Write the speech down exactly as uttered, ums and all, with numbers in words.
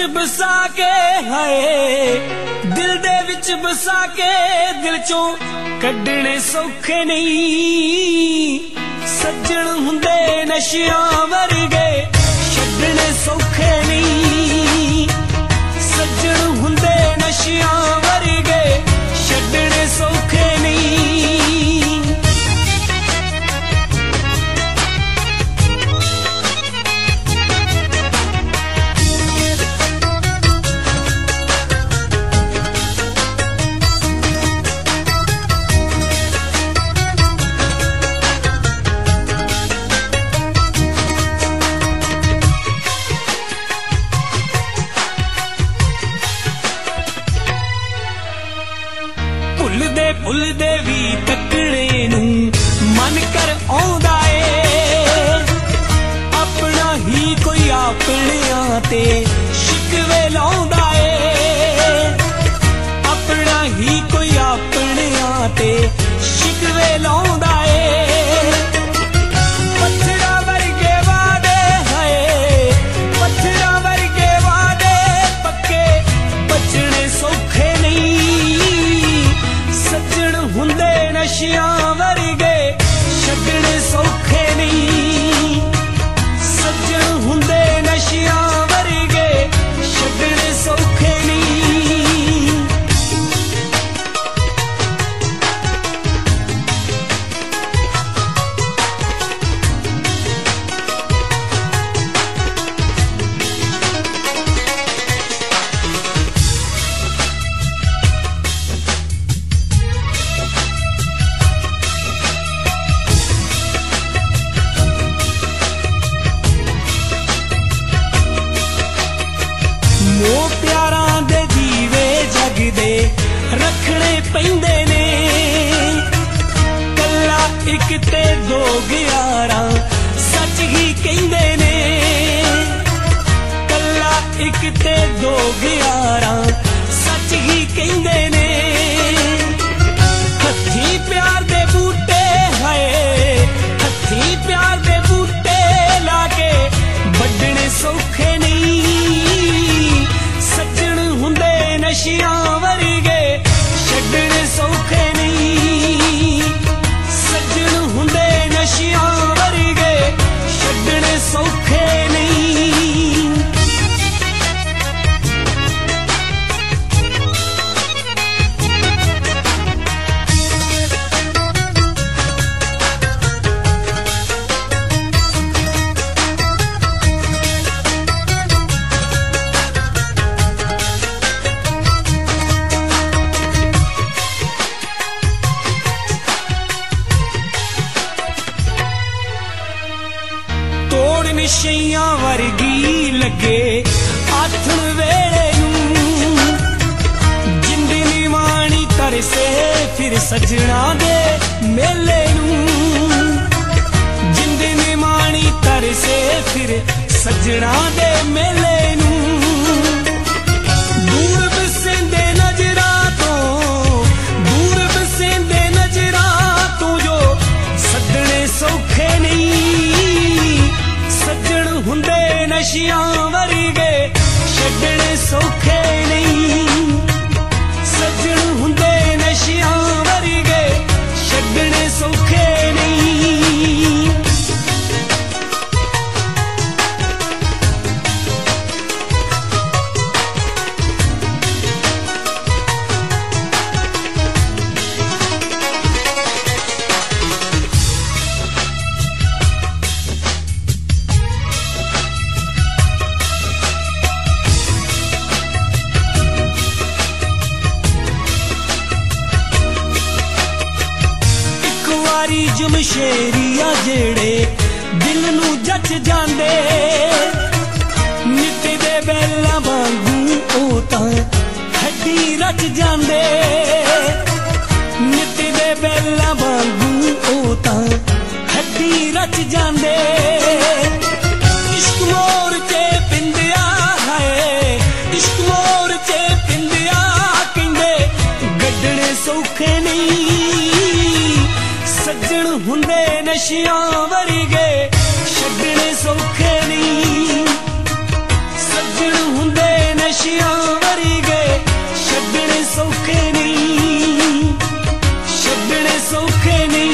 बसा के हाय दिल दे विच बसा के दिल चों कड्डणे सौखे नहीं सज्जण हुंदे नशियां वर्गे छड्डणे सौखे नहीं सज्जण हुंदे नशियां वर्गे छड्डणे सौखे नहीं भुलदे भुलदे भी तकड़े नूं मन कर आउंदा ए अपना ही कोई अपनियां ते शिकवे लाउंदा ए अपना ही कोई अपनियां ते शिकवे लाउंदा ए पत्थरां वर्गे वादे हाय पत्थरां वर्गे वादे पक्के बचने सौखे नहीं सज्जण हुंदे नशियां वर्गे छड्डणे सौखे नहीं सज्जण हुंदे नशियां वर्गे छड्डणे सौखे नहीं मोह प्यारां दे दीवे जगदे रखने पैंदे ने कल्ला इक ते दो ग्यारां सच ही कहिंदे ने कल्ला इक ते दो ग्यारां सच ही कहिंदे ने हत्थी प्यार दे बूटे हाय हत्थी प्यार दे बूटे लाके बड्डणे सौखे नहीं सज्जण हुंदे नशियां वर्गे छड्डणे सौखे नहीं सज्जण हुंदे नशियां वर्गे छड्डणे सौखे नहीं नशियां वर्गी लगे आथण वेले नूं जिंद निवाणी तरसे फिर सजना दे मेले नूं जिंद निवाणी तरसे फिर सजना दे मेले नूं दूर बसेंदे नजरां तो दूर बसेंदे नजरां तो जो सदने सौखे नहीं सज्जण हुंदे नशियां वर्गे छड्डणे सौखे नहीं सज्जण हुंदे नशियां वर्गे छड्डणे सौखे नहीं जमशेरिया जेड़े दिल नू जच जांदे नित दे बेला वांगू ओ तां हड्डी रच जांदे नित दे बेला वांगू ओ तां हड्डी रच जांदे इश्क मोर चे पिंदिया है इश्क मोर चे पिंदिया कहंदे गड्डणे सौखे नहीं सज्जण हुंदे नशियां वर्गे छड्डणे सौखे नहीं सज्जण हुंदे ਸੌਖੇ ਨਹੀਂ।